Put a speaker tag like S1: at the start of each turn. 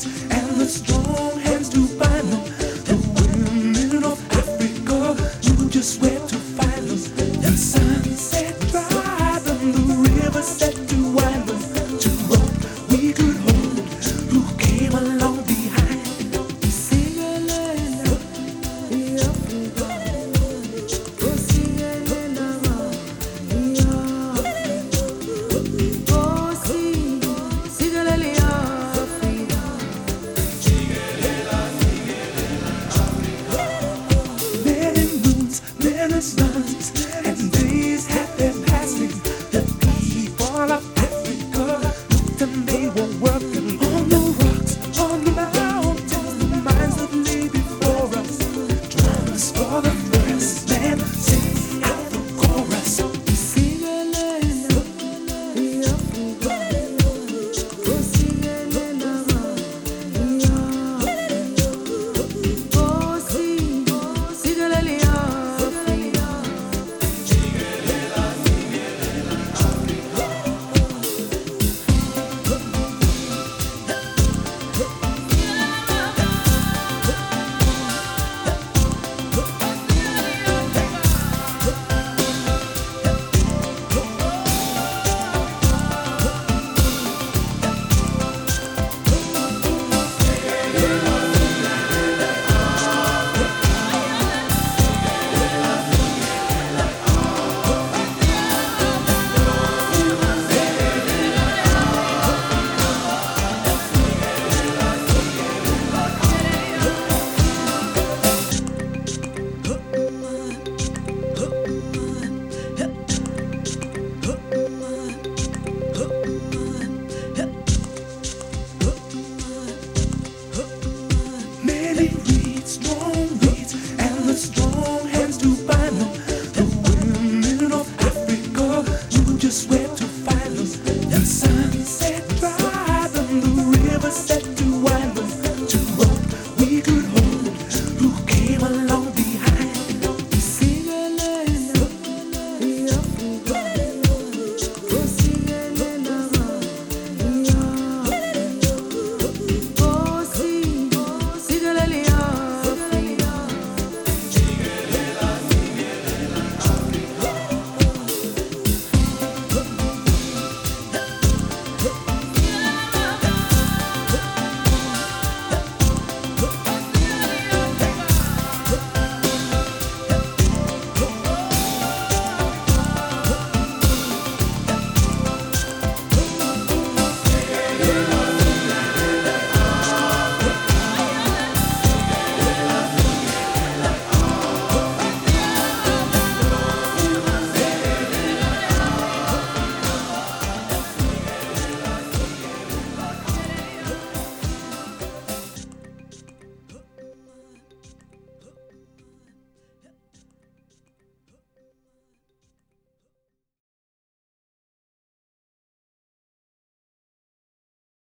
S1: reeds and the strong hands to bind them. The women of Africa knew just where to find them. The sunset dried them, the river set to wind them. To rope we could hold, who came along behind. Sons and days had been passing. The people of Africa looked and they were working on the rocks, on the mountains, the mines that lay before us. Drums for the first man sing out the chorus. Strong reeds and the strong hands to bind them. The women of Africa knew just where to find them. The sunset dried them, the river set